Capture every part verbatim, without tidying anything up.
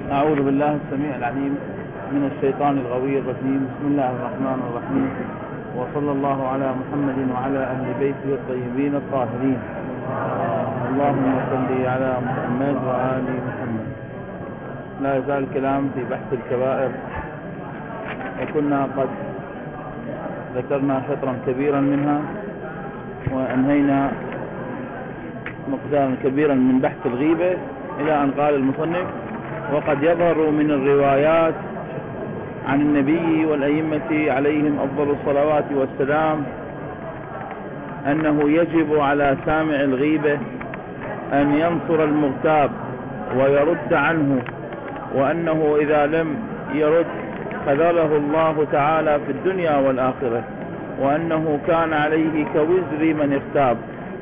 أعوذ بالله السميع العليم من الشيطان الغوي الرجيم. بسم الله الرحمن الرحيم، وصلى الله على محمد وعلى أهل بيته الطيبين الطاهرين. اللهم صل على محمد وآل محمد. لا يزال الكلام في بحث الكبائر، وكنا قد ذكرنا شطرا كبيرا منها وأنهينا مقدارا كبيرا من بحث الغيبة، إلى أن قال المصنف: وقد يظهر من الروايات عن النبي والأئمة عليهم أفضل الصلوات والسلام أنه يجب على سامع الغيبة أن ينصر المغتاب ويرد عنه، وأنه إذا لم يرد خذله الله تعالى في الدنيا والآخرة، وأنه كان عليه كوزر من اغتاب.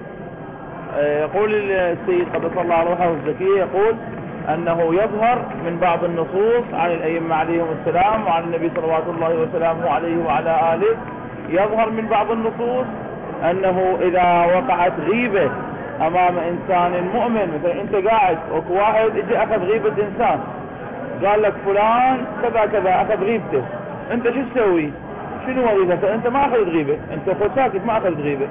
يقول السيد قدس الله روحه الزكية، يقول أنه يظهر من بعض النصوص عن الأئمة عليهم السلام وعن النبي صلوات الله وسلامه عليه وعلى آله، يظهر من بعض النصوص أنه إذا وقعت غيبة أمام إنسان مؤمن، مثلا أنت قاعد وواحد اجى أخذ غيبة إنسان، قال لك فلان كذا كذا أخذ غيبته، أنت شو تسوي؟ شنو وظيفتك؟ أنت ما أخذت غيبة، أنت خذ ساكت، ما أخذت غيبة.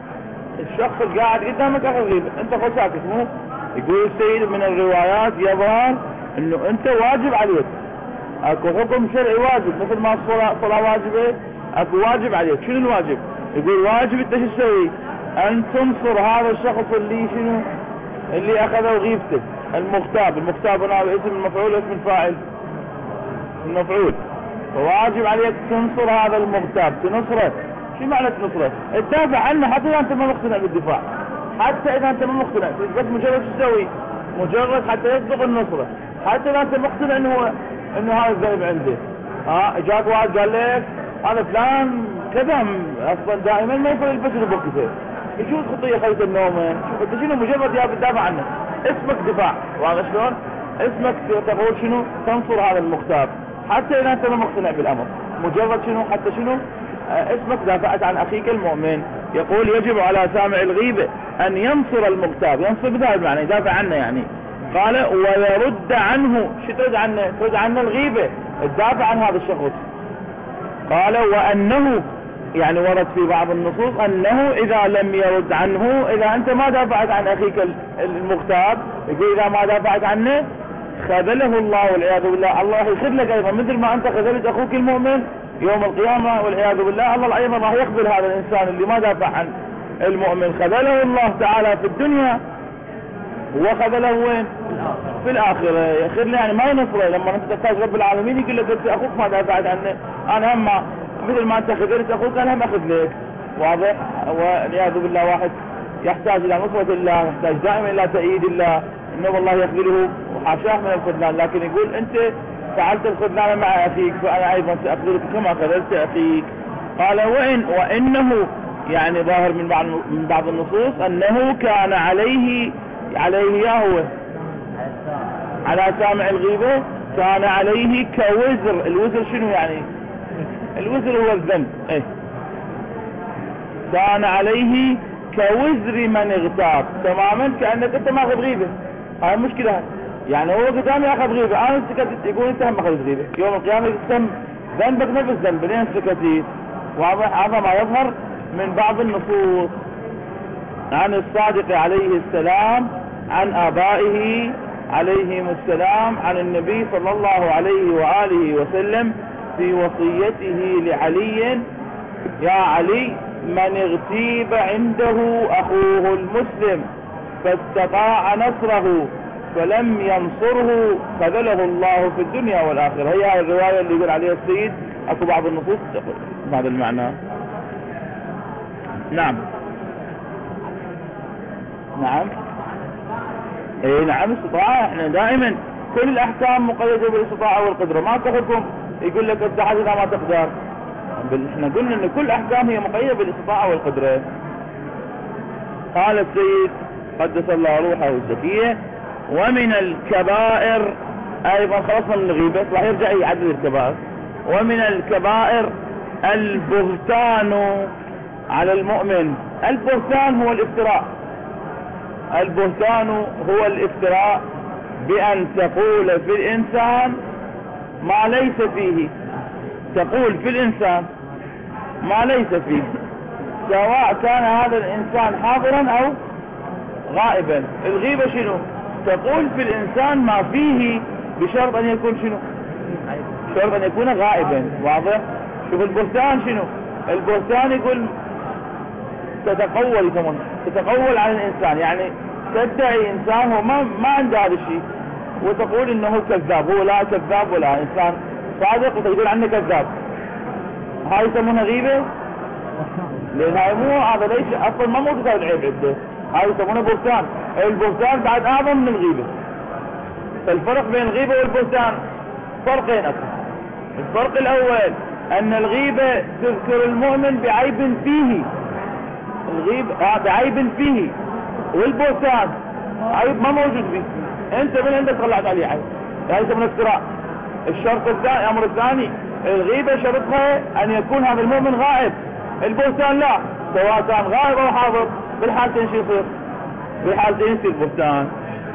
الشخص القاعد قدامك أخذ غيبة، أنت خذ ساكت. مو يقول السيد من الروايات يظهر انه انت واجب عليك، اكو حكم شرعي واجب، مثل ما الصلاة صلاة واجبة، اكو واجب عليك. شنو الواجب؟ يقول واجب انت شو تسوي؟ ان تنصر هذا الشخص اللي شنو اللي اخذه غيبته، المغتاب. المغتاب هنا باسم المفعول، اسم الفاعل المفعول، فواجب عليك تنصر هذا المغتاب، تنصره. شو معنى تنصره؟ تدافع عنه حتى اذا انت ما مقتنع بالدفاع، حتى اذا انت ما مقتنع، بس مجرد تسوي مجرد حتى يصدق النصرة، حتى اذا انت مقتنع انه انه هذا الذئب عنده. ها اجاك واحد قال لك هذا فلان كذا، اصلا دائما ما يقول يلبس بوكسه، شو الخطيه خليت النوم؟ شوف انت شنو، مجرد يا بتدافع عنه، اسمك دفاع. واضح شلون؟ اسمك تقول شنو؟ تنصر هذا المغتاب حتى اذا انت ما مقتنع بالامر، مجرد شنو؟ حتى شنو؟ اسمك دافعت عن اخيك المؤمن. يقول يجب على سامع الغيبة ان ينصر المغتاب، ينصر بهذا المعنى، يدافع عنه يعني. قال ويرد عنه. شو ترد عنه؟ ترد عنه الغيبة، تدافع عن هذا الشخص. قال وانه، يعني ورد في بعض النصوص انه اذا لم يرد عنه، اذا انت ما دافعت عن اخيك المغتاب، يقول اذا ما دافعت عنه خذله الله والعياذ بالله، الله يخذلك ايضا مثل ما انت خذلت اخوك المؤمن يوم القيامة والعياذ بالله، الله ايضا راح يخذل هذا الانسان اللي ما دافع عن المؤمن. خذله الله تعالى في الدنيا وخذله وين؟ في الآخرة. يخذله يعني ما ينصره، لما انت تحتاج رب العالمين يقول لك انت اخوك ما دافعت عنه، انا هم مثل ما انت خذلت اخوك انا هم اخذلك. واضح؟ والعياذ بالله واحد يحتاج الى نصرة الله، يحتاج دائما الى تأييد الله، انه والله يخذله وحاشاه من الخذلان، لكن يقول انت فعلت الخذلان مع اخيك فانا ايضا ساخذلك كما خذلت اخيك. قال وإن وانه، يعني ظاهر من بعض من بعض النصوص انه كان عليه عليه يا هو على سامع الغيبة كان عليه كوزر. الوزر شنو يعني؟ الوزر هو الذنب. ايه كان عليه كوزر من اغتاب، تماما كأنك انت ما اخذ غيبة. هاي المشكلة، يعني هو قدامي اخذ غيبة، انا سكتت، يقول انت هم اخذ غيبة، يوم القيامة يقسم ذنبك نفس ذنب، لين سكتيت. واضح؟ هذا ما يظهر من بعض النصوص عن الصادق عليه السلام، عن آبائه عليهم السلام، عن النبي صلى الله عليه وآله وسلم في وصيته لعلي: يا علي من اغتيب عنده أخوه المسلم فاستطاع نصره فلم ينصره خذله الله في الدنيا والآخرة. هي هاي الرواية اللي يقول عليها السيد، اكو بعض النصوص بهذا المعنى. نعم نعم اي نعم استطاعة. احنا دائما كل الاحكام مقيدة بالاستطاعة والقدرة، ما تاخذكم يقول لك التحدي ما تقدر. احنا قلنا ان كل احكام هي مقيدة بالاستطاعة والقدرة. قال السيد قدس الله روحه الزكية: ومن الكبائر ايضا، خلصنا من الغيبة راح يرجع يعدد الكبائر. ومن الكبائر البهتان على المؤمن. البهتان هو الافتراء، البهتان هو الافتراء بأن تقول في الإنسان ما ليس فيه، تقول في الإنسان ما ليس فيه، سواء كان هذا الإنسان حاضرا أو غائبا. الغيبة شنو؟ تقول في الإنسان ما فيه بشرط أن يكون شنو؟ بشرط أن يكون غائبا. واضح؟ شوف البهتان شنو؟ البهتان يقول تتقول، يسمونه تتقول على الإنسان، يعني تدعي إنسان هو ما, ما عنده هذا الشيء وتقول إنه كذاب، هو لا كذاب ولا إنسان صادق وتقول عنه كذاب. هاي يسمونها غيبة، لأن هاي مو هذا ليش أصلا ما موجود هذا العيب عنده، هاي يسمونه بهتان. البهتان بعد أعظم من الغيبة. فالفرق بين الغيبة والبهتان فرقين أكثر. الفرق الأول أن الغيبة تذكر المؤمن بعيب فيه، الغيبة آه بعيب فيه، والبهتان عيب ما موجود فيه، أنت من عندك طلعت عليه عيب، هاي يسمونه افتراء. الشرط الثاني، الأمر الثاني، الغيبة شرطها أن يكون هذا المؤمن غائب، البهتان لا، سواء كان غائب أو حاضر بالحالتين شو يصير؟ بالحالتين يصير بهتان.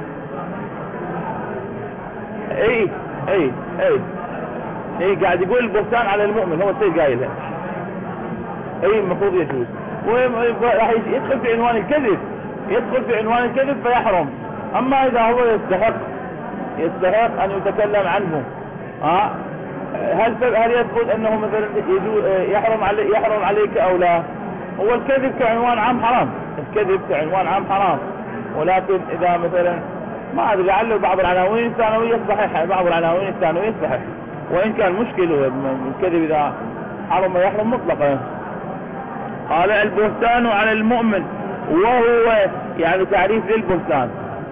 اي اي اي اي قاعد يقول البهتان على المؤمن، هو السيد قايلها، اي المفروض يجوز، راح يدخل في عنوان الكذب، يدخل في عنوان الكذب فيحرم. اما اذا هو يستحق يستحق ان يتكلم عنه، ها هل هل يثبت انه مثلا يحرم علي يحرم عليك او لا؟ هو الكذب كعنوان عام حرام، الكذب كعنوان عام حرام، ولكن اذا مثلا ما ادري لعله بعض العناوين الثانويه صحيحه، بعض العناوين الثانويه صحيح، وان كان مشكله الكذب اذا حرم يحرم مطلقا. قال البهتان على المؤمن، وهو يعني تعريف للبهتان،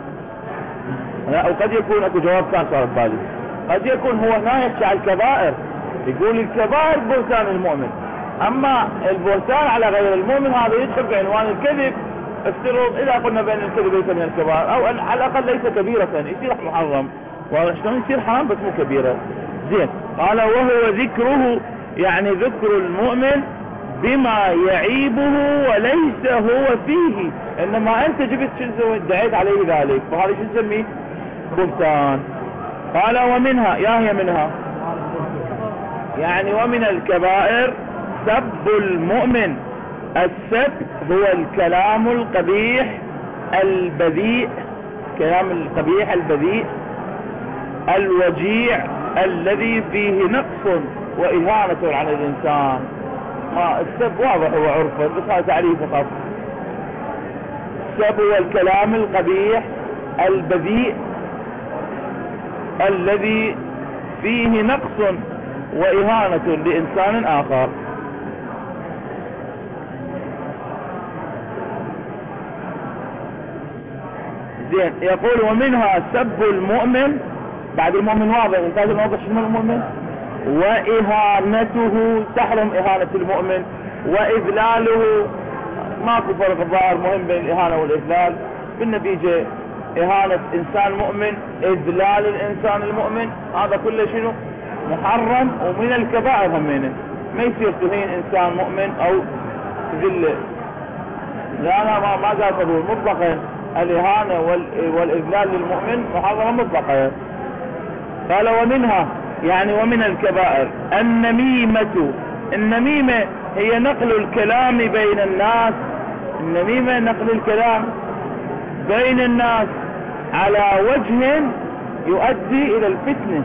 وقد يكون اكو جواب كان صار ببالي، قد يكون هو هنا يحكي على الكبائر، يقول الكبائر بهتان المؤمن، اما البهتان على غير المؤمن هذا يدخل بعنوان الكذب. افترض اذا قلنا بان الكذب ليس من الكبائر او على الاقل ليس كبيرة، يصير محرم، وشلون يصير حرام بس مو كبيرة. زين، قال وهو ذكره يعني ذكر المؤمن بما يعيبه وليس هو فيه، انما انت جبت شنو ادعيت عليه ذلك، فهذا شو نسميه؟ بهتان. قال ومنها، يا هي منها يعني ومن الكبائر سب المؤمن. السب هو الكلام القبيح البذيء، كلام القبيح البذيء الوجيع الذي فيه نقص وإهانة على الإنسان. ما السب واضح هو عرفا بس هذا تعريف فقط. السب هو الكلام القبيح البذيء الذي فيه نقص وإهانة لإنسان آخر. زين، يقول ومنها سب المؤمن، بعد المؤمن واضح، انت لازم نوضح شنو المؤمن، وإهانته، تحرم إهانة المؤمن، وإذلاله، ماكو فرق ظاهر مهم بين الإهانة والإذلال، بالنتيجة إهانة إنسان مؤمن، إذلال الإنسان المؤمن، هذا كله شنو؟ محرم ومن الكبائر همينه. ما يصير تهين إنسان مؤمن أو تذله، لا لا ما ما قال قبول مطلقا، الإهانة والإذلال للمؤمن محرم مطلقا. قال ومنها يعني ومن الكبائر النميمة. النميمة هي نقل الكلام بين الناس، النميمة نقل الكلام بين الناس على وجه يؤدي إلى الفتنة.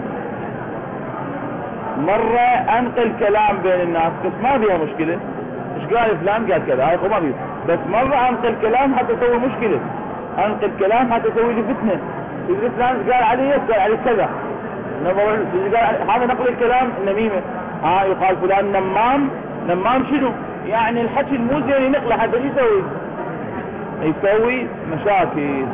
مرة أنقل كلام بين الناس بس ما فيها مشكلة، مش قال فلان قال كذا، هاي ما فيه، بس مرة أنقل كلام حتى تسوي مشكلة، أنقل كلام حتى تسوي لي فتنة، إذا فلان قال عليه قال عليه كذا، هذا نقل الكلام النميمة. ها آه يقال فلان نمام، نمام شنو؟ يعني الحكي المو زين ينقله حتى شو يسوي؟ يسوي مشاكل.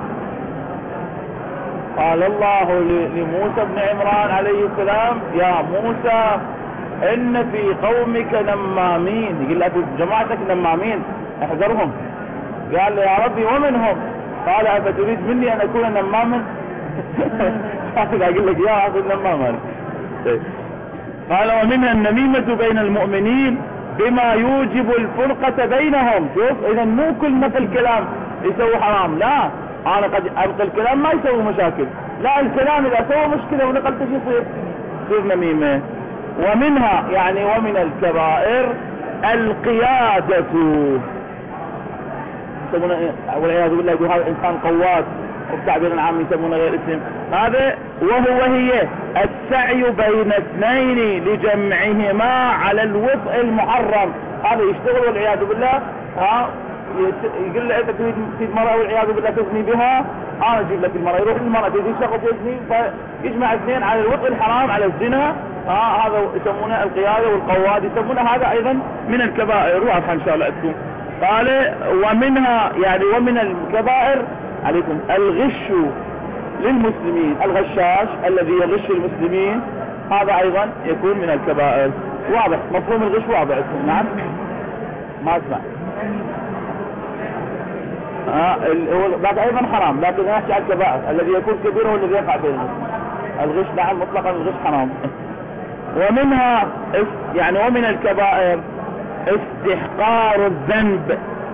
قال الله لموسى بن عمران عليه السلام يا موسى ان في قومك نمامين، يقول لك جماعتك نمامين احذرهم. قال له يا ربي ومنهم؟ قال أفتريد مني ان اكون نماما؟ اقول لك يا اخي النماما. قال ومنها النميمة بين المؤمنين بما يوجب الفرقة بينهم. شوف اذا مو كل نقل كلام يسوي حرام، لا، انا قد انقل كلام ما يسوي مشاكل، لا الكلام اذا سوى مشكلة ونقلت شو يصير؟ يصير نميمة. ومنها يعني ومن الكبائر القيادة، يسمونه والعياذ بالله يقول هذا انسان قواد، وبتعبير العام يسمونه غير اسم هذا. وهو هي السعي بين اثنين لجمعهما على الوطء المحرم، هذا يشتغل والعياذ بالله. ها يقول له انت تريد مرأة والعياذ بالله تزني بها، انا اجيب لك المرأة، يروح المرأة تجي شخص يزني، فيجمع اثنين على الوطء الحرام على الزنا. ها هذا يسمونه القيادة والقواد، يسمونه هذا ايضا من الكبائر. واضحة ان شاء الله عندكم. قال ومنها يعني ومن الكبائر عليكم الغش للمسلمين، الغشاش الذي يغش المسلمين هذا ايضا يكون من الكبائر. واضح مفهوم الغش واضح. نعم ما اسمع. ها هو بعد ايضا حرام، لكن نحكي عن الكبائر الذي يكون كبير هو الذي يقع بين المسلمين. الغش نعم مطلقا الغش حرام. ومنها يعني ومن الكبائر استحقار الذنب،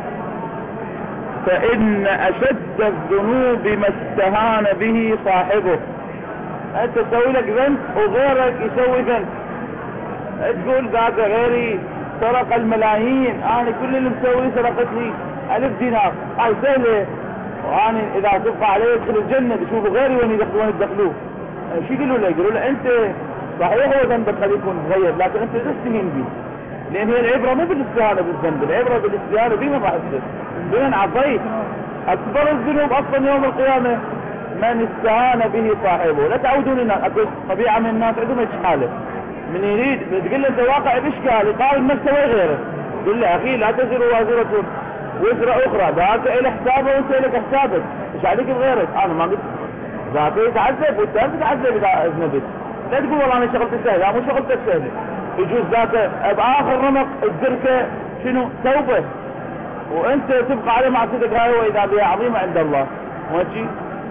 فإن أشد الذنوب ما استهان به صاحبه. أنت تسوي لك ذنب وغيرك يسوي ذنب، تقول ذاك غيري سرق الملايين، أنا كل اللي مسوي سرقت لي ألف دينار، هاي سهلة، وأنا إذا تبقى عليه يدخل الجنة بيشوفوا غيري وين يدخلون يدخلوه. شو يقولوا له؟ يقولوا له أنت صحيح هو ذنبك قد يكون مغير، لكن أنت تستهين به، لأن هي العبرة مو بالاستهانة بالذنب، العبرة بالاستهانة بما راح تصير. بمن عصيت أكبر الذنوب أصلا يوم القيامة من استهان به صاحبه. لا تعودون الناس، أكو طبيعة من الناس عندهم إشكالة، من يريد تقول له أنت واقع بإشكال يقارن نفسه وغيره، يقول له أخي لا تزر وازرة وزر أخرى، ذاك إلى حسابه وأنت لك حسابك، إيش عليك بغيرك؟ أنا ما قلت ذاك يتعذب وأنت تتعذب إذا أذنبت. لا تقول والله أنا شغلتي سهلة، مو شغلتك سهلة، يجوز ذاك بآخر رمق الدركة شنو توبة، وانت تبقى على معصيتك هاي واذا بها عظيمة عند الله. ماشي.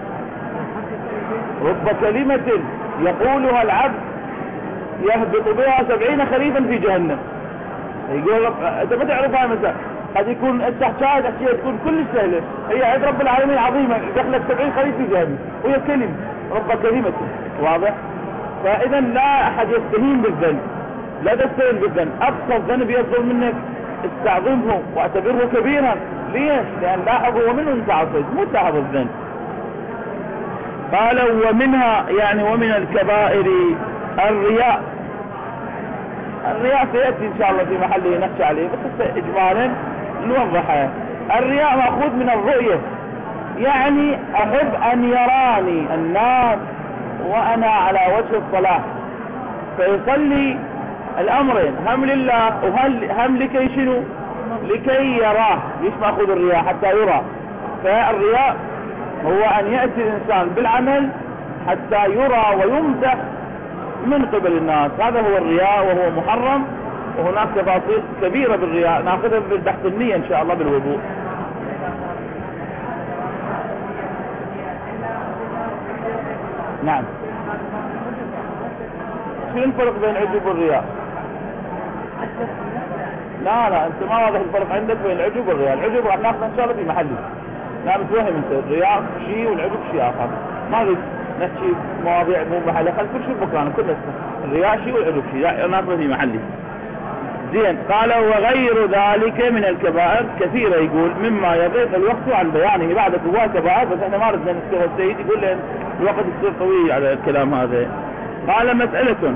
رب كلمة يقولها العبد يهبط بها سبعين خريفا في جهنم. يقول لك انت ما تعرف هاي مثلا قد يكون انت حكاية اشياء تكون كل سهلة، هي عند رب العالمين عظيمة، دخلت سبعين خريف في جهنم، وهي كلمة رب كلمة. واضح؟ فاذا لا احد يستهين بالذنب، لا تستهين بالذنب، اقصى الذنب يصدر منك استعظمه واعتبره كبيرا. ليش؟ لان لاحظ هو منه انت عصيت، مو تلاحظ الذنب. قال ومنها يعني ومن الكبائر الرياء. الرياء سيأتي ان شاء الله في محله نحكي عليه، بس اجمالا نوضحه. الرياء مأخوذ من الرؤية، يعني احب ان يراني الناس وانا على وجه الصلاح، فيصلي الامرين هم لله وهل هم لكي شنو؟ لكي يراه. ليش ماخذ الرياء؟ حتى يرى. فالرياء هو ان يأتي الانسان بالعمل حتى يرى ويمدح من قبل الناس، هذا هو الرياء وهو محرم. وهناك تفاصيل كبيرة بالرياء ناخذها بالبحث النية ان شاء الله بالوضوء. نعم. شو الفرق بين العجب والرياء؟ لا لا انت ما واضح الفرق عندك بين العجب والرياء. العجب راح ناخذه ان شاء الله في محله، لا متوهم انت، الرياء شيء والعجب شيء اخر. ما اريد نحكي مواضيع مو محله، خلي كل شيء بمكانه، كل الرياء شيء والعجب شيء، لا ناخذه في محله. زين. قال وغير ذلك من الكبائر كثيرة، يقول مما يضيق الوقت عن بيانه. بعد كبار كبائر بس احنا ما ردنا نذكر. السيد يقول لان الوقت يصير طويل على الكلام هذا. قال مسألة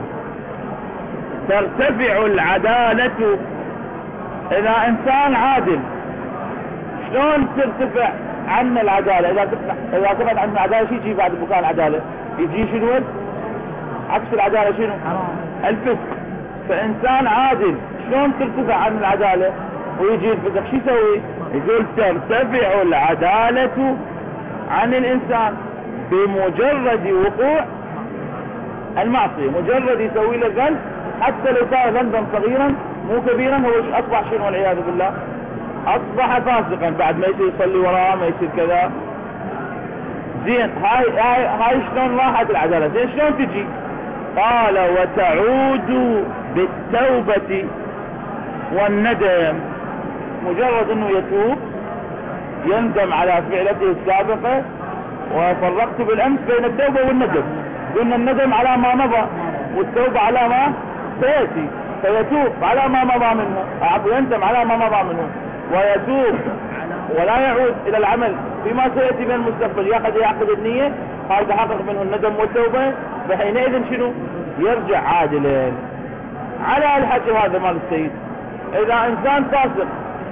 ترتفع العدالة اذا انسان عادل. شلون ترتفع عنا العدالة؟ اذا اذا تبعد عنا العدالة شو يجي بعد مكان العدالة؟ يجي شنو؟ عكس العدالة شنو؟ الفسق. فانسان عادل شلون ترتفع عن العدالة ويجي الفسق؟ شو يسوي؟ يقول ترتفع العدالة عن الانسان بمجرد وقوع المعصية، مجرد يسوي له ذنب حتى لو كان ذنبا صغيرا مو كبيرا، هو اصبح شنو والعياذ بالله؟ اصبح فاسقا بعد ما يصير يصلي وراه، ما يصير كذا. زين. هاي هاي هاي شلون راحت العدالة؟ زين شلون تجي؟ قال وتعود بالتوبة والندم. مجرد انه يتوب يندم على فعلته السابقة وفرقت بالأمس بين التوبة والندم. قلنا الندم على ما مضى والتوبة على ما سيأتي، فيتوب على ما مضى منه، عفوا يندم على ما مضى منه ويتوب ولا يعود إلى العمل فيما سيأتي من المستقبل، يأخذ يعقد النية، هذا تحقق منه الندم والتوبة، فحينئذ شنو؟ يرجع عادلا. على الحكي هذا مال السيد، إذا إنسان فاسق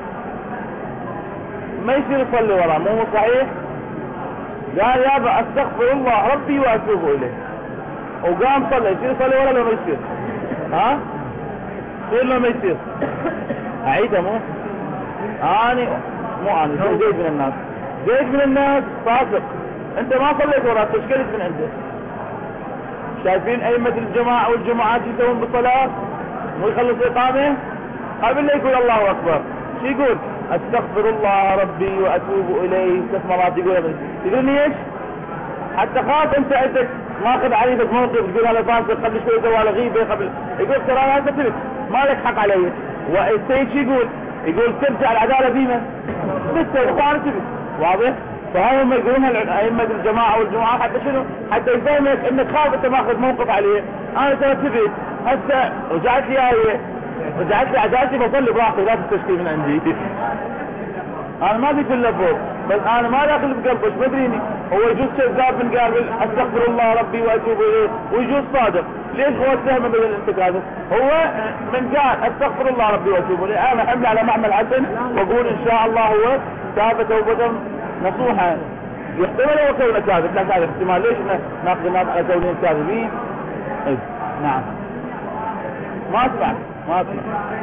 ما يصير يصلي وراه، مو صحيح؟ قال يابا استغفر الله ربي واتوب اليه، وقام صلى، يصير يصلي وراه لو ما يصير؟ ها؟ يصير لو ما يصير؟ اعيدها مو؟ اني مو اني زيد من الناس، زيد من الناس فاسق، انت ما صليت وراه تشكلت من عنده. شايفين ائمة الجماعة والجماعات يسوون بالصلاة مو يخلص اقامة قبل لا يقول الله اكبر شو يقول؟ استغفر الله ربي واتوب اليه ثلاث مرات يقول. يقول ليش؟ حتى خاف انت عندك ماخذ عليك موقف تقول هذا فاسق قبل شوي سوى له غيبه قبل، يقول ترى هذا تبت ما لك حق علي. والسيد شو يقول؟ يقول ترجع العداله فيما لسه وقال تبت. واضح؟ فهم يقولون ائمه الجماعه والجماعه حتى شنو؟ حتى يفهمك انك خاف انت ماخذ موقف عليه. انا ترى تبت هسه رجعت لي ايه، رجعت لي عدالتي بصلي براحتي لا تستشكي من عندي. انا ما ذيك الا فوق، بس انا ما داخل بقلبه، ما ادريني هو يجوز كذاب من قال استغفر الله ربي واتوب اليه، ويجوز صادق. ليش هو اتهم بدل الانتقاد؟ هو من قال استغفر الله ربي واتوب اليه، انا حمل على معمل حسن واقول ان شاء الله هو تاب توبه نصوحا. يحتمل هو كونه كاذب، لا كاذب احتمال، ليش ناخذ الناس على كونهم كاذبين؟ ايه نعم ما اسمع ما اسمع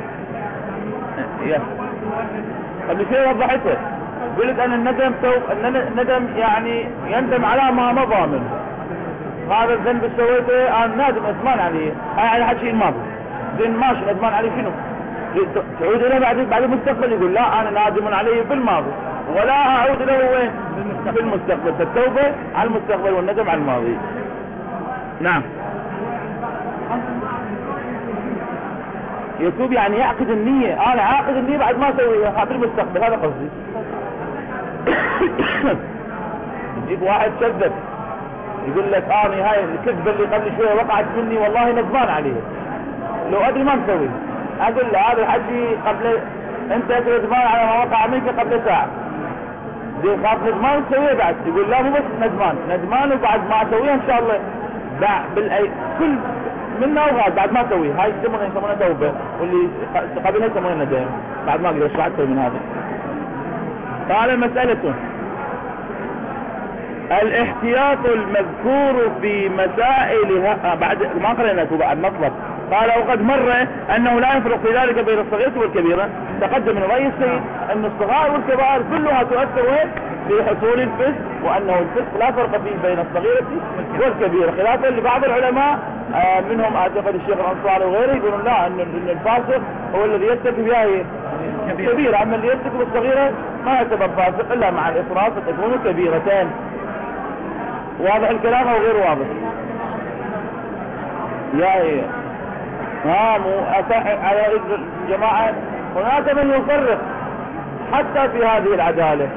يا قبل شوي وضحته، قلت ان الندم توب، ان الندم يعني يندم على ما مضى منه. هذا الذنب اللي سويته انا نادم ندمان عليه، يعني حكي الماضي زين ماشي ندمان عليه شنو؟ تعود اليه بعد بعد المستقبل يقول لا انا نادم عليه بالماضي ولا اعود له وين؟ في المستقبل. فالتوبه على المستقبل والندم على الماضي. نعم يتوب يعني يعقد النية، انا عاقد النية بعد ما اسويها في المستقبل، هذا قصدي. يجيب واحد كذب يقول لك اني هاي الكذبة اللي قبل شوية وقعت مني والله ندمان عليها لو ادري ما مسوي، اقول له هذا الحكي قبل انت ندمان على ما وقع منك قبل ساعة، زين خاف ندمان تسويه بعد، يقول لا مو بس ندمان، ندمان وبعد ما اسويها ان شاء الله بعد بالاي كل منا وغاد بعد ما اسويه، هاي يسمونها يسمونها توبه، واللي قبلها يسمونها ندم بعد ما اقدر اشرح اكثر من هذا. قال مسألة الاحتياط المذكور في مسائلها بعد ما قرأنا بعد مطلب. قال وقد مر انه لا يفرق في ذلك بين الصغيرة والكبيرة. تقدم من رأي السيد ان الصغار والكبائر كلها تؤثر وين؟ في حصول الفسق، وانه الفسق لا فرق فيه بين الصغيرة والكبيرة، خلافا لبعض العلماء آه منهم اعتقد الشيخ الانصاري وغيره يقولون لا ان الفاسق هو الذي يرتكب بها كبيرة، اما اللي يرتكب الصغيرة ما يعتبر فاسق الا مع الاصرار فتكون كبيرتان. واضح الكلام او غير واضح؟ يا ايه ها مو اصح على الجماعة. هناك من يفرق حتى في هذه العدالة.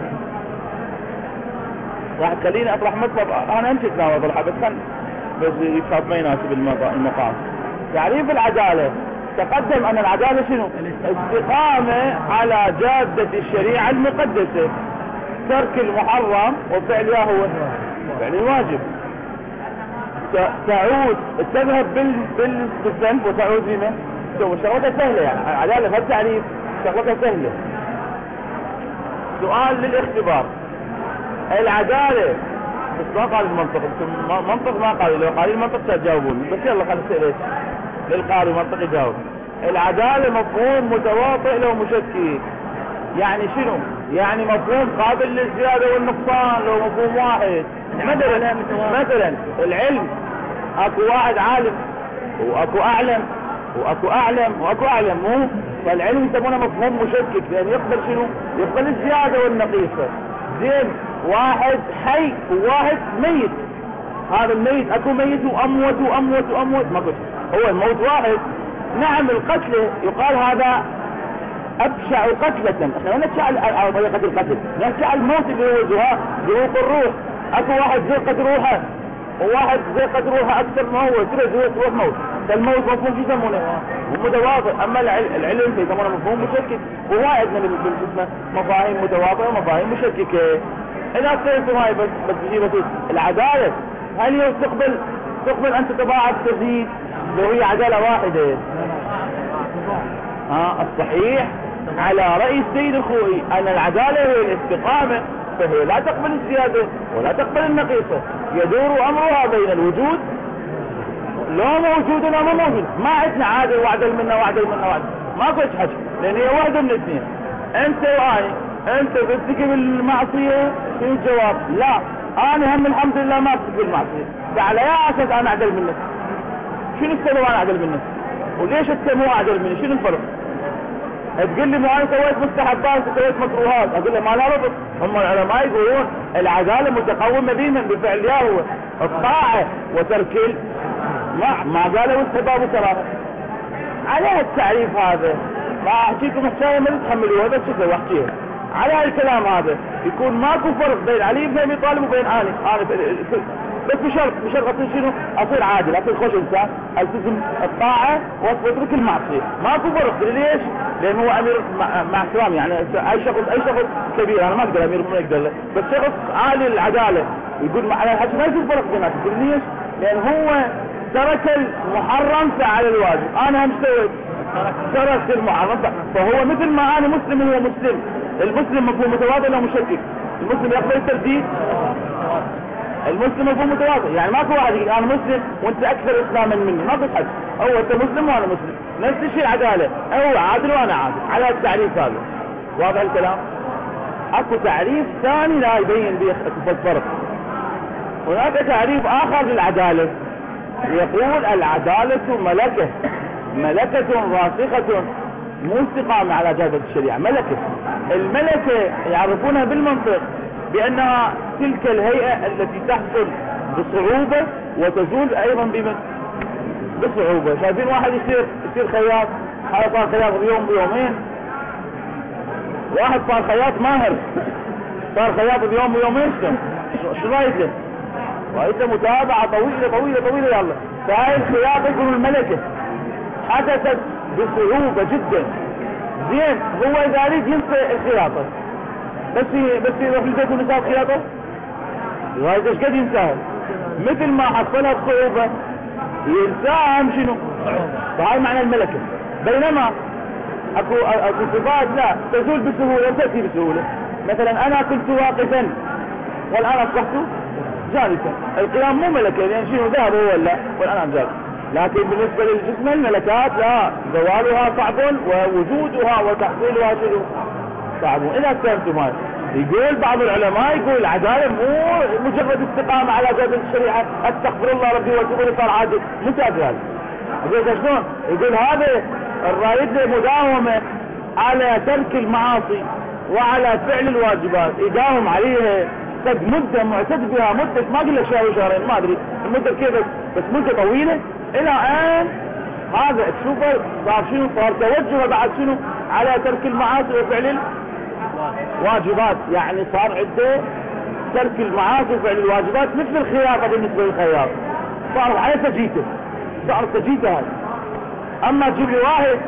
راح خليني اطرح مطلب انا امشي اتناول الحق بس خل بس يخاف ما يناسب المقام. تعريف العدالة تقدم ان العدالة شنو؟ استقامة على جادة الشريعة المقدسة، ترك المحرم وفعل هو فعل الواجب. تعود تذهب بالذنب وتعود بما شغلتها سهلة، يعني العدالة ما التعريف شغلتها سهلة. سؤال للاختبار، العدالة بس ما قال المنطق، منطق ما قال، لو قال المنطق تجاوبون بس يلا خلينا نسأل للقارئ منطق يجاوب. العدالة مفهوم متواطئ لو مشكك، يعني شنو؟ يعني مفهوم قابل للزيادة والنقصان لو مفهوم واحد. مثلا مثلا العلم اكو واحد عالم واكو اعلم واكو اعلم واكو اعلم مو، فالعلم يسمونه مفهوم مشكك لان يقبل شنو؟ يقبل الزيادة والنقيصة. زين واحد حي وواحد ميت، هذا الميت اكو ميت واموت واموت واموت ما قلت هو الموت واحد. نعم القتل يقال هذا ابشع قتلة، احنا ما نحكي على طريقة القتل، نحكي على الموت اللي هو ذهوق الروح. اكو واحد زيقت روحه وواحد زيقت روحه اكثر ما هو كله زيقت روح موت. فالموت مفهوم شو يسمونه؟ متواطئ. اما العلم يسمونه مفهوم مشكك. ووايد من بالجسم مفاهيم متواطئه ومفاهيم مشككه. الناس تنسوا هاي بس بس بشي بسيط. العداله هل يستقبل تقبل ان تتباعد تزيد لو هي عداله واحده؟ ها الصحيح على رأي السيد الخوئي ان العداله هي الاستقامه، فهي لا تقبل الزياده ولا تقبل النقيصه، يدور امرها بين الوجود لو موجود ولا ما موجود. ما عندنا عادل وعدل منا وعدل منا وعدل، ماكو حكي، لان هي واحده من الاثنين. انت واني انت ترتكب المعصيه في الجواب لا، انا هم الحمد لله ما ارتكب المعصيه، على يا اساس انا اعدل منك؟ شنو السبب انا اعدل منك؟ وليش انت مو اعدل مني؟ شنو الفرق؟ تقول لي مو انا سويت مستحبات وسويت مكروهات، اقول له ما لها ربط. هم العلماء يقولون العداله متقومه بينا بفعل يا هو الطاعه وترك ما ما قالوا استحباب وكراهه. على التعريف هذا ما احكيكم حكايه ما تتحملوها بس شكله واحكيها. على الكلام هذا يكون ماكو فرق بين علي بن ابي طالب وبين انا انا بس بشرط بشرط اصير شنو؟ اصير عادل، اصير خوش انسان، التزم الطاعه واترك المعصيه. ماكو فرق. ليش؟ لانه هو امير مع احترامي يعني اي شخص اي شخص كبير، انا ما اقدر امير مو يقدر له، بس شخص عالي العداله يقول على الحكي ما يصير فرق بيناتهم. ليش؟ لان هو ترك المحرم فعل الواجب. انا هم سويت ترك المحرم، فهو مثل ما انا مسلم هو مسلم. المسلم مفهوم متواضع ولا مشكك؟ المسلم يقبل الترديد؟ المسلم مفهوم متواضع، يعني ماكو واحد يقول انا مسلم وانت اكثر اسلاما مني، ما في حد. هو انت مسلم وانا مسلم، نفس الشيء العداله، هو عادل وانا عادل، على التعريف هذا. واضح الكلام؟ اكو تعريف ثاني لا يبين به الفرق. هناك تعريف اخر للعداله يقول العداله ملكه، ملكه راسخه مو استقامه على جاده الشريعه، ملكه. الملكه يعرفونها بالمنطق بانها تلك الهيئه التي تحصل بصعوبه وتزول ايضا بمن بصعوبه. شايفين واحد يصير يصير خياط، هذا صار خياط بيوم بيومين، واحد صار خياط ماهر صار خياط بيوم بيومين، شو رايته؟ رايته متابعه طويله طويله طويله. يلا فهاي الخياطه يقولوا الملكه حدثت بصعوبه جدا. زين هو اذا يريد ينسى الخياطه بس بس يروح للبيت ونساء خياطه وايد ايش قد ينساها؟ مثل ما حصلها بصعوبه ينساها هم شنو؟ فهاي معنى الملكه. بينما اكو اكو صفات لا تزول بسهوله وتاتي بسهوله. مثلا انا كنت واقفا والان اصبحت جالسا. القيام مو ملكه لان شنو ذهب هو ولا والان جالس. لكن بالنسبه للجسم الملكات لا، زوالها صعب ووجودها وتحصيلها شنو؟ صعب. اذا فهمتم هاي يقول بعض العلماء يقول العداله مو مجرد استقامه على جاده الشريعه، استغفر الله ربي واتوب اليه صار عادل، مو كافي هذا. يقول شلون؟ يقول هذا الرايد له مداومه على ترك المعاصي وعلى فعل الواجبات، يداوم عليها قد مده معتد بها، مده ما اقول لك شهر وشهرين ما ادري المده كيف، بس مده طويله الى ان هذا تشوفه صار شنو؟ صار توجهه بعد شنو؟ على ترك المعاصي وفعل الواجبات. يعني صار عنده ترك المعاصي وفعل الواجبات مثل الخياطه بالنسبه للخياط، صار على سجيته، صار سجيته هذا. اما تجيب لي واحد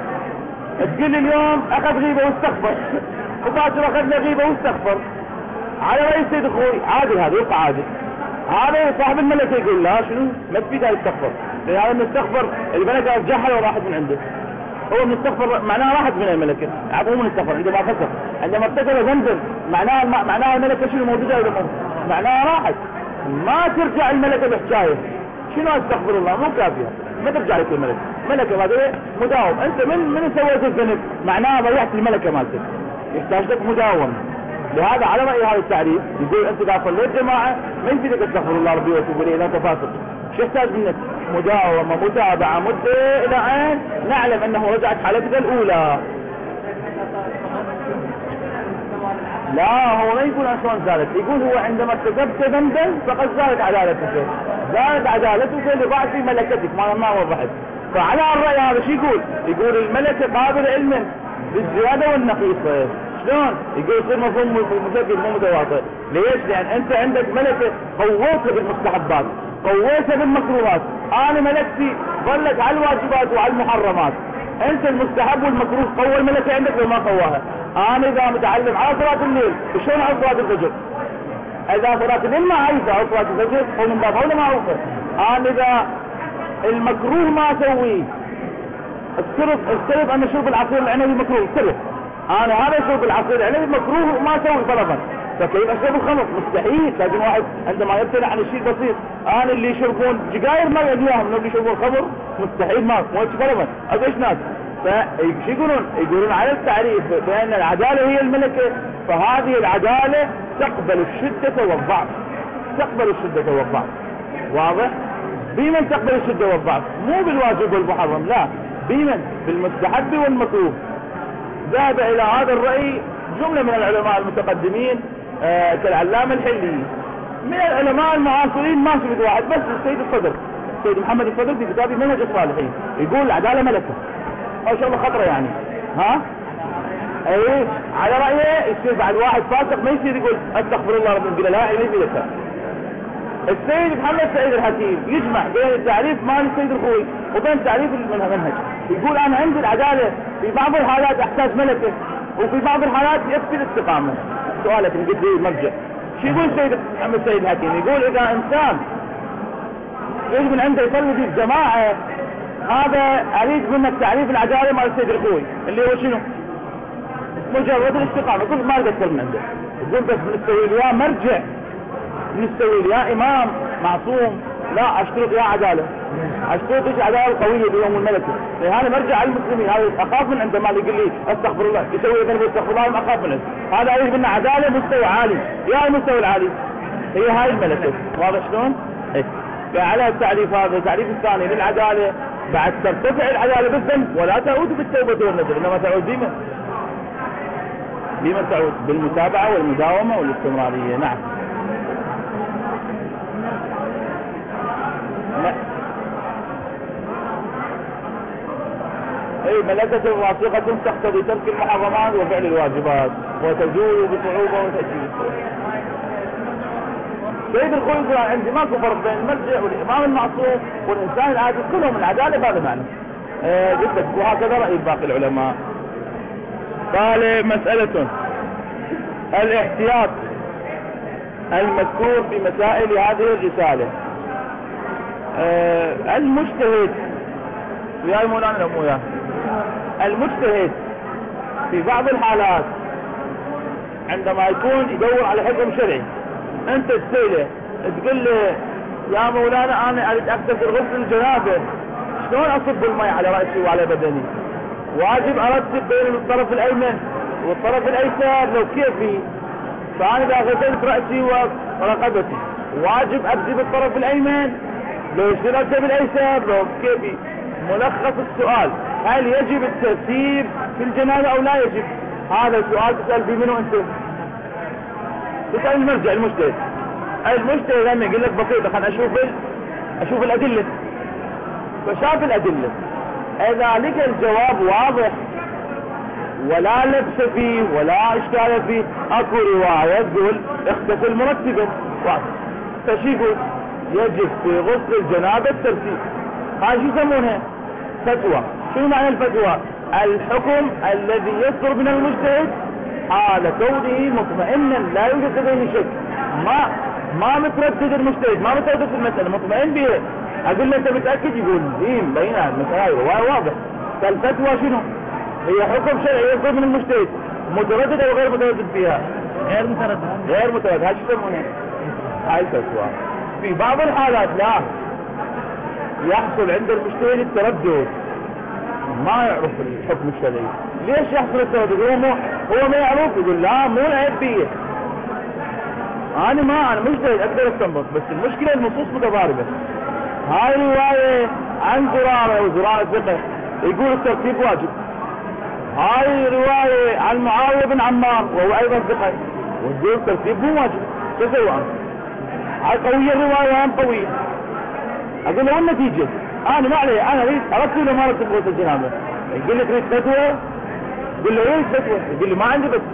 تقول لي اليوم اخذ غيبه واستغفر وباكر اخذ له غيبه واستغفر، على راي السيد اخوي عادل، هذا يبقى عادل. هذا صاحب الملكه يقول لا شنو؟ ما تفيد هذا استغفر، لان هذا المستغفر الملكه رجعها وراحت من عنده. هو مستغفر معناها راحت من الملكه، عفوا من استغفر عندما فسق، عندما ارتكب ذنبا معناها معناها الملكه شنو موجوده ولا مو؟ معناها راحت. ما ترجع الملكه بحكايه شنو استغفر الله، مو كافيه، ما ترجع لك الملكه، ملكه هذا مداوم. انت من من سويت الذنب معناها ضيعت الملكه مالتك، يحتاج لك مداوم. لهذا على رأي هذا التعريف يقول انت اذا صليت جماعه ما يفيدك استغفر الله ربي واتوب اليه لا تفاسق. شو يحتاج منك؟ مداومه متابعه مده الى ان نعلم انه رجعت حالتك الاولى. لا هو ما يقول شلون زالت، يقول هو عندما ارتكبت ذنبا فقد زالت عدالتك، زالت عدالتك لضعف ملكتك ما ما وضحت. فعلى الرأي هذا شو يقول؟ يقول الملكه قابل علما بالزياده والنقيصه. شلون؟ يقول يصير مفهوم مشكل مو متواصل. ليش؟ لان انت عندك ملكة قوتها بالمستحبات، قوتها بالمكروهات. انا ملكتي ظلت على الواجبات وعلى المحرمات. انت المستحب والمكروه قوى الملكة عندك لو ما قواها. انا اذا متعلم على صلاة الليل شلون على صلاة الفجر؟ اذا صلاة الليل ما عايزة على صلاة الفجر هو من باب اولى معروفة. انا اذا المكروه ما اسويه، السرف السرف انا شرب العصير العنبي مكروه، سرف انا هذا شرب العصير العنبي مكروه وما اسوي طلبا، فكيف اشرب الخمر؟ مستحيل. لازم واحد عندما يبتلع عن الشيء البسيط. انا اللي يشربون سجاير ما يديهم، لو اللي يشربون الخمر مستحيل ما مو طلبا. ايش ناس فايش يقولون؟ يقولون على التعريف بان العداله هي الملكه، فهذه العداله تقبل الشده والضعف، تقبل الشده والضعف. واضح؟ بمن تقبل الشده والضعف؟ مو بالواجب والمحرم، لا، بمن؟ بالمستحب والمكروه. ذهب الى هذا الرأي جملة من العلماء المتقدمين آه كالعلامة الحلي. من العلماء المعاصرين ما شفت واحد، بس السيد الصدر، السيد محمد الصدر في كتابه منهج الصالحين يقول العدالة ملكة. ما شاء الله خطرة يعني. ها؟ ايه على رأيه يصير بعد واحد فاسق ما يصير يقول استغفر الله رب العالمين، لا ما يصير. السيد محمد سعيد الحكيم يجمع بين التعريف مال السيد الخوي وبين تعريف المنهج. يقول انا عندي العدالة في بعض الحالات احتاج ملكة، وفي بعض الحالات يكفي الاستقامة. سؤالك قلت لي مرجع. شو يقول السيد محمد سعيد الحكيم؟ يقول اذا انسان يجب من عنده يصلي في الجماعة، هذا اريد منك تعريف العدالة مال السيد الخوي اللي هو شنو؟ مجرد الاستقامة. كل ما اكثر من عنده. يقول بس بنستوي له يا مرجع، بنستوي له يا امام معصوم، لا اشترط يا عدالة، اشترط ايش عدالة قوية بيوم الملكة. هذا مرجع على المسلمين، هذا اخاف من عنده مال يقول لي استغفر الله، يسوي ذنب استغفر الله اخاف منه. هذا يجب لنا عدالة مستوى عالي. يا المستوى العالي هي هاي الملكة. واضح شلون؟ ايه. فعلى التعريف هذا التعريف الثاني للعدالة، بعد ترتفع العدالة بالذنب ولا تعود بالتوبة والندم، انما تعود بمن؟ بمن تعود؟ بالمتابعة والمداومة والاستمرارية. نعم. اي ملكة راسخة تقتضي ترك المحرمات وفعل الواجبات وتزول بصعوبة وتأكيد. سيد الخوي يقول عندي ماكو فرق بين المرجع والامام المعصوم والانسان العادي، كلهم العدالة بهذا معنى. آه قلت لك وهكذا رأي باقي العلماء. قال مسألة الاحتياط المذكور في مسائل هذه الرسالة. آه المجتهد وياي مولانا لو مو ياه المجتهد في بعض الحالات عندما يكون يدور على حكم شرعي، انت تسأله تقول له يا مولانا انا اريد اغتسل غسل الجنابه، شلون اصب الماء على رأسي وعلى بدني؟ واجب ارتب بين الطرف الايمن والطرف الايسر لو كيفي، فانا اذا غسلت رأسي ورقبتي واجب ابدي بالطرف الايمن لو اشتركت بالايسر لو كيفي. ملخص السؤال هل يجب الترتيب في الجنابه او لا يجب؟ هذا السؤال تسأل فيه منه انت؟ تسأل المرجع المجتهد. المجتهد لما يقول لك بسيطة خلنا اشوف ال... اشوف الادلة، فشاف الادلة اذا لقى الجواب واضح ولا لبس فيه ولا اشكال فيه، اكو رواية تقول اغتسل مرتبا واضح، فشيكو يجب في غسل الجنابة الترتيب. هاي شو يسمونها؟ فتوى. شنو معنى الفتوى؟ الحكم الذي يصدر من المجتهد حال كونه مطمئنا لا يوجد لديه شك، ما ما متردد المجتهد، ما متردد في المسألة، مطمئن بها. اقول له انت متأكد؟ يقول دين بينها المسائل واضح. فالفتوى شنو؟ هي حكم شرعي يصدر من المجتهد متردد او غير متردد فيها؟ غير متردد. غير متردد. هاي شو يسمونها؟ هاي الفتوى. في بعض الحالات لا يحصل عند المجتهد التردد، ما يعرف الحكم الشرعي. ليش يحصل التردد؟ هو مو هو ما يعرف، يقول لا مو العيب بيه، انا ما انا مجتهد اقدر استنبط، بس المشكله النصوص متضاربه. هاي روايه عن زراره وزراره ثقه يقول الترتيب واجب، هاي روايه عن معاويه بن عمار وهو ايضا ثقه ويقول الترتيب مو واجب. شو اسوي انا؟ هاي قويه الروايه ام قويه؟ اقول له النتيجة انا ما علي، انا اريد ارتب ولا ما ارتب غسل الجنابة؟ يقول لك اريد فتوى؟ يقول له ايه فتوى؟ يقول لي ما عندي، بس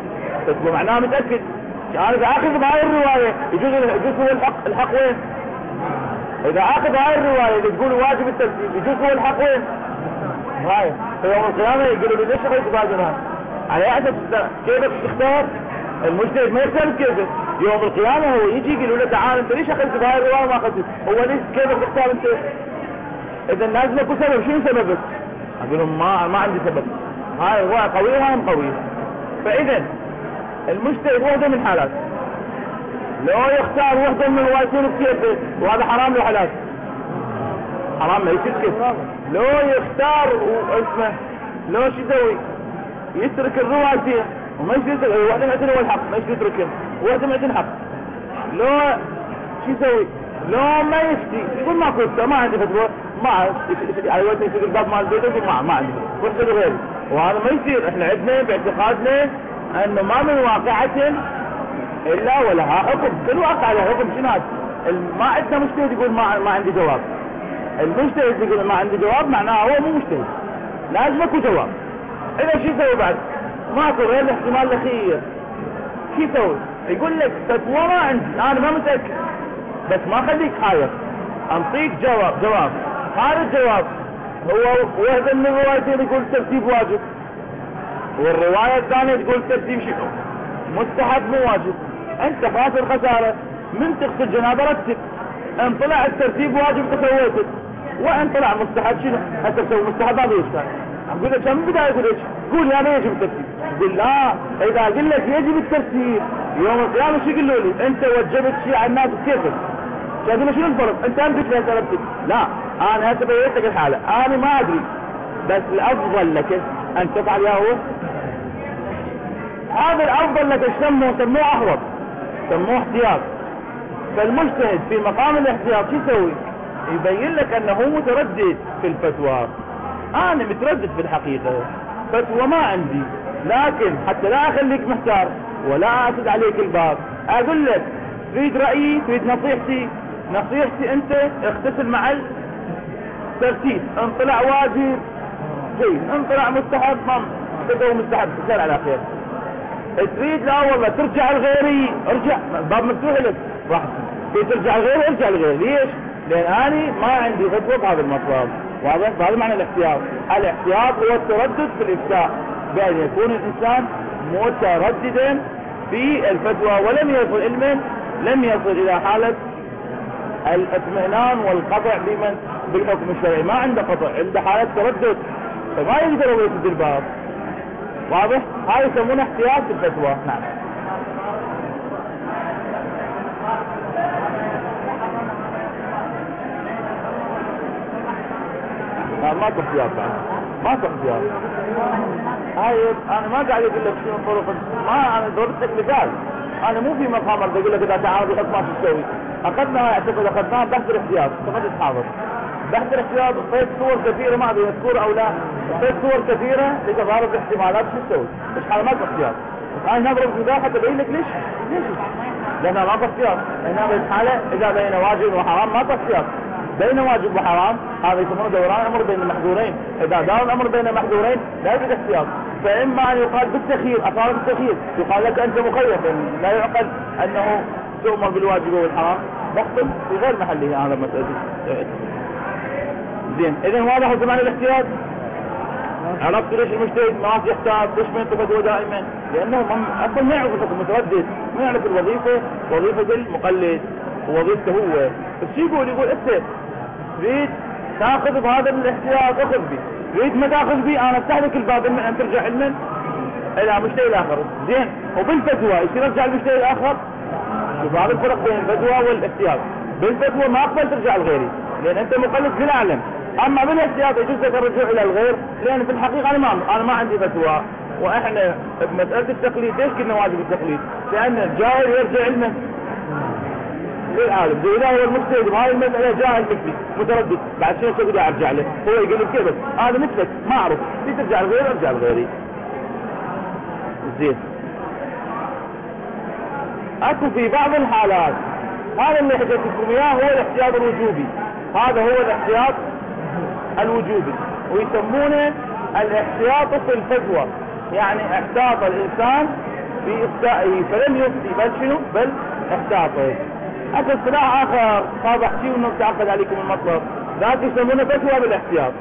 فتوى معناها متأكد. انا اذا اخذ بهاي الرواية يجوز يجوز هو الحق الحق وين؟ اذا اخذ هاي الرواية اللي تقول واجب الترتيب يجوز هو الحق وين؟ هاي في يوم القيامة يقولوا لي ليش اخذت باجنها؟ على اساس كيف تختار؟ المجتهد ما يختار كيف. يوم القيامة هو يجي يقول له تعال انت ليش اخذت بهاي الرواية ما اخذت؟ هو ليش كيف تختار انت؟ اذا لازم اكو سبب. شنو سببك؟ اقول لهم ما ما عندي سبب. هاي الرواية قوية هاي قوية. فاذا المجتهد وحده من حالات، لو يختار وحده من الروايتين بكيفه وهذا حرام له حلال. حرام ما يصير كيف. لو يختار اسمه لو شو يسوي؟ يترك الروايتين وما يصير واحدة معتن هو الحق ما يصير يتركهم واحدة معتن حق. لو شو يسوي؟ لو ما يفتي يقول ما كنت ما عندي فتوى ما على وقت يفتي الباب مال البيت يقول ما ما عندي فتوى غيري. وهذا ما يصير. احنا عندنا باعتقادنا انه ما من واقعة الا ولها حكم. كل واقع له حكم. شنو هذا؟ ما عندنا مجتهد يقول ما ما عندي جواب. المجتهد يقول ما عندي جواب معناه هو مو مجتهد. لازم اكو جواب. اذا شو يسوي بعد؟ ماكو غير الاحتمال الاخير. شو يسوي؟ يقول لك فتوى ما عندي انا ما متاكد بس ما خليك حاير انطيك جواب. جواب هذا الجواب هو وحده من الروايتين يقول ترتيب واجب والروايه الثانيه تقول ترتيب شنو؟ مستحب مو واجب. انت خاسر خساره. من تغسل جنابه رتب. ان طلع الترتيب واجب تسويته وان طلع مستحب شنو؟ انت تسوي مستحب هذا يشتغل. اقول لك من بدايه يقول ايش؟ قول يا يجب الترتيب. قل لا اذا اقول لك يجب الترتيب يوم القيامه شو يقولوا لي؟ انت وجبت شيء على الناس كيفك؟ شايفين شنو الفرق؟ انت امسك لي سالفتك. لا انا هسه بينت لك الحاله انا ما ادري بس الافضل لك ان تفعل يا هو هذا الافضل لك. ايش سموه؟ سموه احوط سموه احتياط. فالمجتهد في مقام الاحتياط شو يسوي؟ يبين لك انه متردد في الفتوى. انا متردد في الحقيقة فتوى ما عندي لكن حتى لا اخليك محتار ولا اسد عليك الباب اقول لك تريد رأيي تريد نصيحتي. نصيحتي انت اغتسل مع الترتيب. ان طلع واجب جيد ان طلع مستحب ما تدعو مستحب تسال على خير. تريد لا والله ترجع لغيري ارجع الباب مفتوح لك راح ترجع لغيري ارجع لغيري. ليش؟ لان انا ما عندي فتوى بهذا المطلب. واضح؟ هذا معنى الاحتياط. الاحتياط هو التردد في الافتاء بان يكون الانسان مترددا في الفتوى ولم يصل علما لم يصل الى حالة الاطمئنان والقطع بمن بالحكم الشرعي. ما عنده قطع عنده حالة تردد فما يقدر هو يسد الباب. واضح؟ هاي يسمونه احتياط في الفتوى. نعم. لا ما تحتياط بعد ما تحتياط. هاي انا ما قاعد اقول لك شنو الطرق ما انا ضربت لك مثال. انا مو في مقام ارد اقول لك اذا تعارض الحكم ما تسوي. اخذنا اعتقد اخذناه بحث الاحتياط فقد تحاضر بحث الاحتياط وفيت صور كثيره ما ادري مذكوره او لا. فيت صور كثيره لتضارب الاحتمالات شو تسوي؟ مش حاله ما احتياط. بس انا نضرب مثال حتى ابين لك ليش؟ ليش؟ لانها ما احتياط. هنا بالحاله اذا بين واجب وحرام ما احتياط. بين واجب وحرام هذا يسمونه دوران امر بين المحظورين. اذا دار الامر بين المحظورين لا يوجد احتياط. فاما ان يقال بالتخيير اصلا بالتخيير يقال لك انت مخير لا يعقل انه تؤمر بالواجب والحرام مخطئ في غير محله. هذا مسألة زين. اذا واضح زمان الاحتياط. عرفت ليش المجتهد ما يحتاج ليش ما ينتبه دائما؟ لانه اصلا ما يعرف الحكم متردد ما يعرف الوظيفه وظيفه المقلد ووظيفته هو. بس يقول يقول انت تريد تاخذ بهذا الاحتياط اخذ به. تريد ما تاخذ به انا افتح لك الباب ان ترجع علما الى مجتهد اخر. زين. وبالفتوى يصير ارجع للمجتهد الاخر. شوف هذا الفرق بين الفتوى والاحتياط. بالفتوى ما اقبل ترجع لغيري لان انت مقلد في الاعلم. اما بالاحتياط يجوز لك الرجوع الى الغير لان في الحقيقه انا ما انا ما عندي فتوى. واحنا بمساله التقليد ليش قلنا واجب التقليد؟ لان الجاهل يرجع علما للعالم. اذا هو المجتهد بهاي المساله جاهل مثلي متردد بعد شيء شو بدي ارجع له؟ هو يقول لي كيف بس هذا مثلك ما اعرف في ترجع لغيري ارجع لغيري. زين. اكو في بعض الحالات هذا اللي حكيت لكم اياه هو الاحتياط الوجوبي. هذا هو الاحتياط الوجوبي ويسمونه الاحتياط في الفتوى. يعني احتاط الانسان في إفتائه فلم يفتي بل شنو بل احتاطه. أكل اصطلاح آخر صار أحكي وإنه تعقد عليكم المطلب، ذاك يسمونه فتوى بالاحتياط.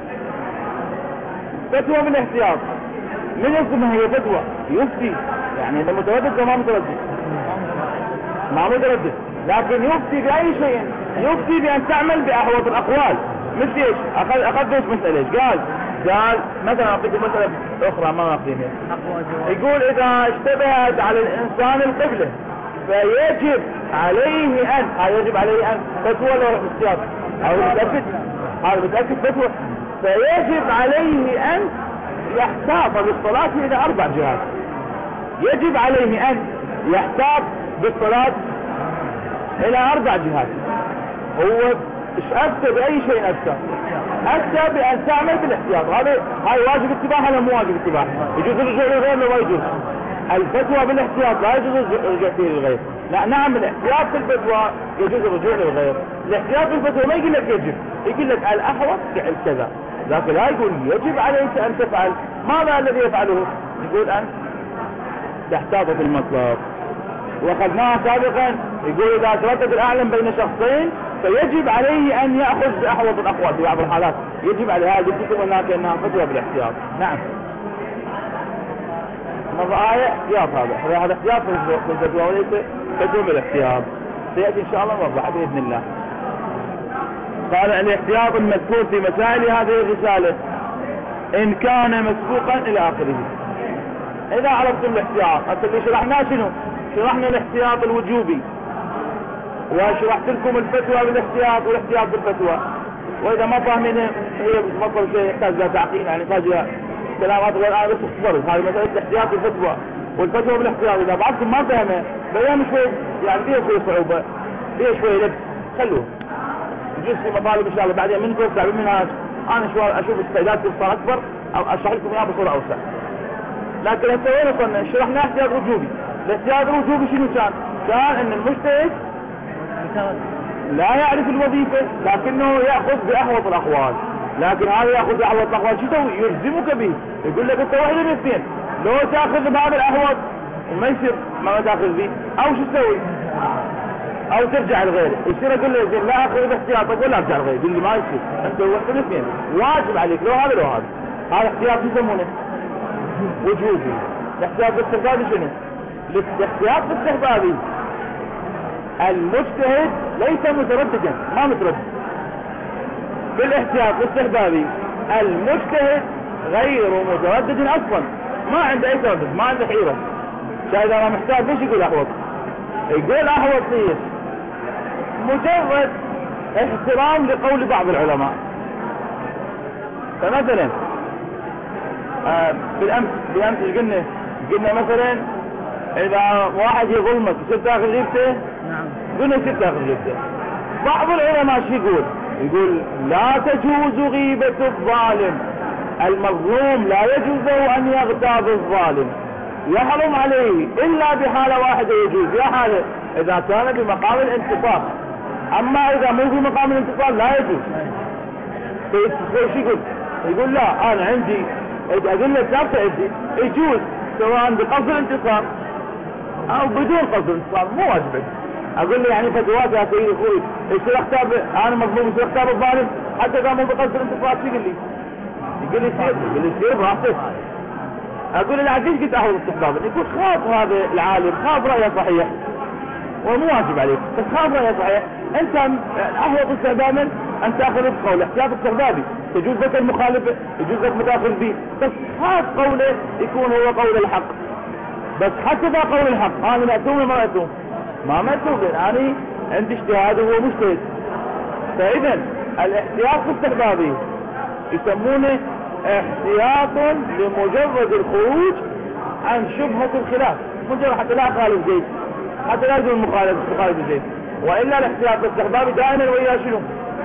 فتوى بالاحتياط من اسمها هي فتوى يفتي، يعني إذا متردد ما متردد ما متردد، لكن يفتي بأي شيء، يفتي بأن تعمل بأحوط الأقوال. مثل ايش؟ أخذ أخذ ايش مسألة ايش قال؟ قال مثلا أعطيكم مسألة أخرى ما أخذينها. يقول إذا اشتبهت على الإنسان القبلة فيجب عليه أن هذا يجب عليه أن فتوى ولا احتياط؟ هذا متأكد؟ هذا متأكد فتوى. فيجب عليه أن يحتاط بالصلاة إلى أربع جهات. يجب عليه أن يحتاط بالصلاة إلى أربع جهات. هو ايش أفتى بأي شيء أفتى؟ أفتى بأن تعمل بالاحتياط. هذا هاي واجب اتباع ولا مو واجب اتباع؟ يجوز الرجوع للغير ولا ما يجوز؟ الفتوى بالاحتياط لا يجوز الرجوع فيه للغير. لا نعم الاحتياط في الفتوى يجوز الرجوع للغير. الاحتياط في الفتوى ما يقول لك يجب، يقول لك الأحوط فعل كذا، لكن لا يقول يجب عليك أن تفعل. ماذا الذي يفعله؟ يقول أن تحتاط في المطلب. واخذناها سابقا يقول اذا تردد الاعلم بين شخصين فيجب عليه ان ياخذ باحوط الاقوال في بعض الحالات، يجب على هذا الكتب هناك انها فتوى بالاحتياط. نعم مضايا احتياط، هذا هذا احتياط في الفتوى وليس فتوى بالاحتياط. سياتي ان شاء الله نوضح باذن الله. قال الاحتياط المذكور في مسائل هذه الرساله ان كان مسبوقا الى اخره. اذا عرفتم الاحتياط اللي شرحناه شنو؟ شرحنا الاحتياط الوجوبي وشرحت لكم الفتوى بالاحتياط والاحتياط بالفتوى. واذا ما فاهمين هي مطلب شيء يحتاج الى تعقيد، يعني يحتاج الى كلامات الان بس اختصرت هذه مساله الاحتياط بالفتوى والفتوى بالاحتياط. اذا بعضكم ما فهمه بيان شوي يعني فيها شوي صعوبه فيها شوي لبس خلوه يجوز في مطالب ان شاء الله بعدين منكم تعبين منها. انا شوي اشوف استعدادكم صار اكبر او اشرح لكم اياها بصوره اوسع. لكن هسه وين وصلنا؟ شرحنا احتياط وجوبي. الاحتياط الوجوبي شنو كان؟ كان ان المجتهد لا يعرف الوظيفة لكنه يأخذ بأحوط الأقوال. لكن هذا يأخذ بأحوط الأقوال شو يسوي؟ يلزمك به، يقول لك انت واحد من الاثنين، لو تأخذ بهذا الأحوط وما يصير ما تأخذ به، او شو تسوي؟ او ترجع لغيره. يصير اقول له لا اخذ باحتياط اقول لا ارجع لغيره، يقول لي ما يصير، انت واحد من الاثنين واجب عليك لو هذا لو هذا. هذا احتياط يسمونه وجوبي. الاحتياط بالاستحبابي شنو؟ الاحتياط بالاستحبابي المجتهد ليس مترددا، ما متردد. بالاحتياط بالاستحبابي المجتهد غير متردد اصلا، ما عنده اي تردد، ما عنده حيرة. شايف انا محتاج ليش يقول احوط؟ يقول احوط ليش؟ مجرد احترام لقول بعض العلماء. فمثلا آه بالامس بالامس قلنا قلنا مثلا اذا واحد يظلمك يصير تاخذ غيبته؟ نعم قلنا يصير تاخذ غيبته. بعض العلماء شو يقول؟ يقول لا تجوز غيبة الظالم، المظلوم لا يجوز له ان يغتاب الظالم، يحرم عليه الا بحالة واحدة يجوز، يا حالة اذا كان بمقام الانتصار، اما اذا مو بمقام الانتصار لا يجوز. فشو يقول؟ يقول لا انا عندي ادلة ثابتة عندي يجوز سواء بقصد الانتصار او بدون قصد الانتصار، مو واجب. اقول له يعني فتوات يا سيدي اخوي يصير اختار انا مظلوم يصير اختار الظالم حتى اذا مو بقصد الانتصار، شو يقول لي؟ يقول لي يصير يقول لي يصير براحتك. اقول له لا ليش قلت احوط استحبابا؟ يقول خاف هذا العالم خاف رايه صحيح ومو واجب عليك، بس خاف رايه صحيح. انت احوط استحبابا ان تاخذ بقول احتياط استحبابي، تجوز لك المخالفه يجوز لك متاخذ به، بس خاف قوله يكون هو قول الحق. بس حتى ذا قول الحق انا مأتوم ولا ما مأتوم؟ ما مأتوم، لان انا عندي اجتهاد وهو مجتهد. فاذا الاحتياط الاستحبابي يسمونه احتياط لمجرد الخروج عن شبهة الخلاف، مجرد حتى لا خالف زيد، حتى لا يجوز مخالف مخالف زيد. والا الاحتياط الاستحبابي دائما وياه شنو؟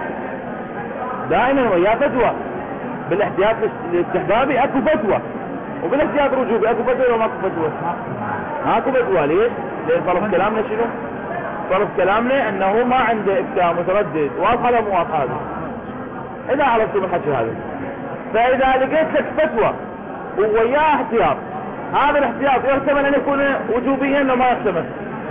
دائما وياه فتوى. بالاحتياط الاستحبابي اكو فتوى، وبالاحتياط الوجوبي اكو فتوى ولا ماكو فتوى؟ ماكو فتوى. ليش؟ لان طرف كلامنا شنو؟ طرف كلامنا انه ما عنده افتاء متردد. واضحه ولا مو واضحه هذه؟ اذا عرفتم الحكي هذا. فاذا لقيت لك فتوى ووياه احتياط هذا الاحتياط يحتمل ان يكون وجوبيا لو ما يحتمل.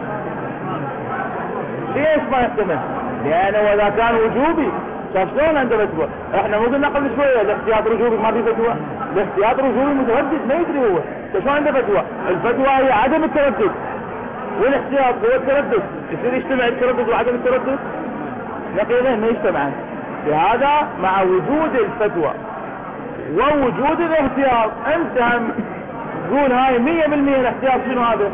ليش ما يحتمل؟ لانه اذا كان وجوبي شاف شلون عنده فتوى. احنا مو قلنا قبل شويه الاحتياط رجوبي ما في فتوى. الاحتياط رجوبي متردد ما يدري هو شلون عنده فتوى. الفتوى هي عدم التردد والاحتياط هو التردد. يصير يجتمع التردد وعدم التردد؟ يقينا ما يجتمعان. لهذا مع وجود الفتوى ووجود الاحتياط انت هم تقول هاي مية بالمية الاحتياط شنو هذا؟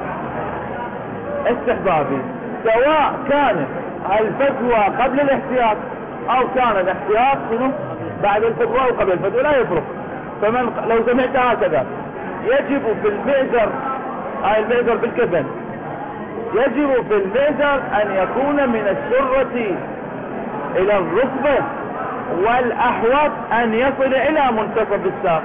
استحبابي، سواء كان الفتوى قبل الاحتياط او كان الاحتياط شنو بعد الفتوى او قبل الفتوى لا يفرق. فمن لو سمعت هكذا يجب في المئزر، هاي المئزر بالكفن، يجب في المئزر ان يكون من السرة الى الركبة والاحوط ان يصل الى منتصف الساق.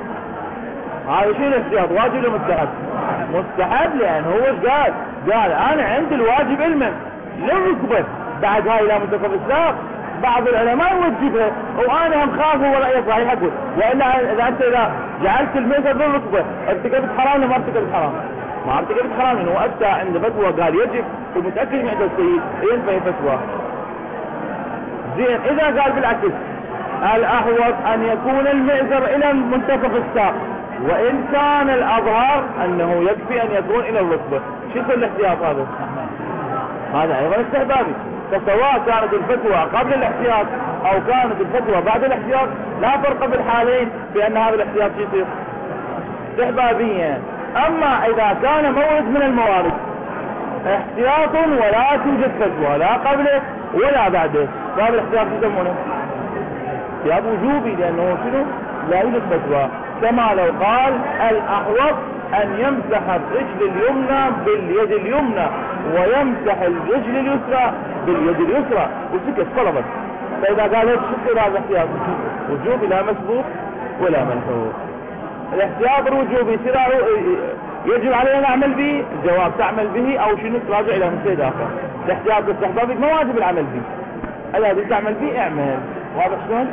هذا شو الاحتياط؟ واجب ولا مستحب؟ مستحب، لان هو ايش قال؟ قال انا عندي الواجب علما للركبة بعد هاي الى منتصف الساق. بعض العلماء يوجبها وانا هم خاف هو رأيه صحيح اقول، والا اذا انت اذا جعلت المئزر للركبة ارتكبت حرام ولا ما ارتكبت حرام؟ ما ارتكبت حرام، لانه اتى عند فتوى قال يجب ومتاكد من عند السيد ينفي فتوى. زين اذا قال بالعكس الاحوط ان يكون المئزر الى منتصف الساق وان كان الاظهر انه يكفي ان يكون الى الركبه، شو يصير الاحتياط هذا؟ هذا ايضا استحبابي. فسواء كانت الفتوى قبل الاحتياط او كانت الفتوى بعد الاحتياط لا فرق بالحالين بان هذا الاحتياط يصير استحبابيا. اما اذا كان مورد من الموارد احتياط ولا توجد فتوى لا قبله ولا بعده، فهذا الاحتياط يسمونه احتياط وجوبي، لانه شنو؟ لا يوجد فتوى. كما لو قال الاحوط ان يمسح الرجل اليمنى باليد اليمنى ويمسح الرجل اليسرى باليد اليسرى وسكت طلبت. فاذا قال هيك شو هذا الاحتياط؟ وجوبي لا مسبوق ولا منحوق. الاحتياط الوجوبي يجب علينا نعمل به، الجواب تعمل به او شنو تراجع الى مجتهد اخر. الاحتياط الاستحبابي ما واجب العمل به، الذي تعمل به اعمل. واضح شلون؟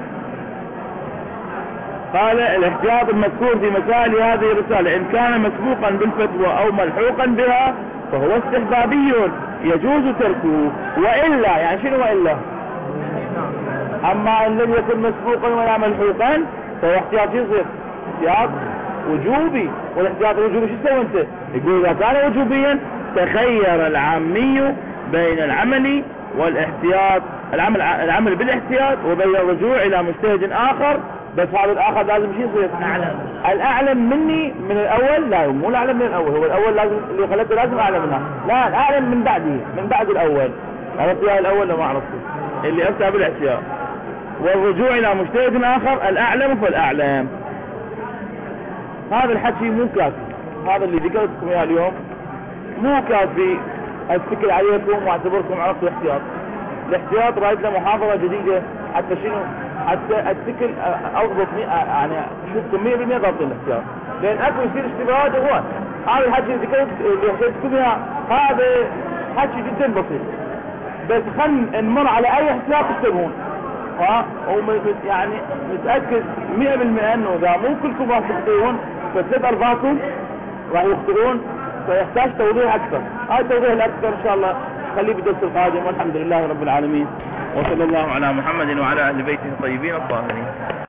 قال الاحتياط المذكور في مسائل هذه الرسالة ان كان مسبوقا بالفتوى او ملحوقا بها فهو استحبابي يجوز تركه، والا يعني شنو والا؟ اما ان لم يكن مسبوقا ولا ملحوقا فهو احتياط يصير احتياط وجوبي. والاحتياط الوجوبي شو تسوي انت؟ يقول اذا كان وجوبيا تخير العامي بين العمل والاحتياط، العمل العمل بالاحتياط وبين الرجوع الى مجتهد اخر، بس هذا الاخر لازم شو يصير؟ اعلم. الاعلم مني من الاول؟ لا، مو الاعلم من الاول، هو الاول لازم اللي خلته لازم اعلم منها. لا، الاعلم من بعده، من بعد الاول. عرفت يا الاول لو ما عرفته اللي افتى بالاحتياط. والرجوع الى مجتهد اخر الاعلم فالاعلم. هذا الحكي مو كافي، هذا اللي ذكرتكم اياه اليوم مو كافي اتكل عليكم واعتبركم عرفتوا الاحتياط. الاحتياط رايت له محاضرة جديدة حتى شنو؟ حتى اتكل اضبط يعني شوفكم مية بالمية ضابط الاحتياط، لان اكو يصير اشتباهات اخوان. هذا الحكي اللي ذكرت اللي حكيتكم اياه هذا حكي جدا بسيط، بس خلينا نمر على اي احتياط تشتبهون. ها يعني نتاكد مية بالمية انه اذا مو كلكم راح تخطئون فثلاث ارباعكم راح يخطئون، فيحتاج توضيح اكثر. هاي التوضيح الاكثر ان شاء الله خليه بالدرس القادم، والحمد لله رب العالمين، وصلى الله على محمد وعلى اهل بيته الطيبين الطاهرين.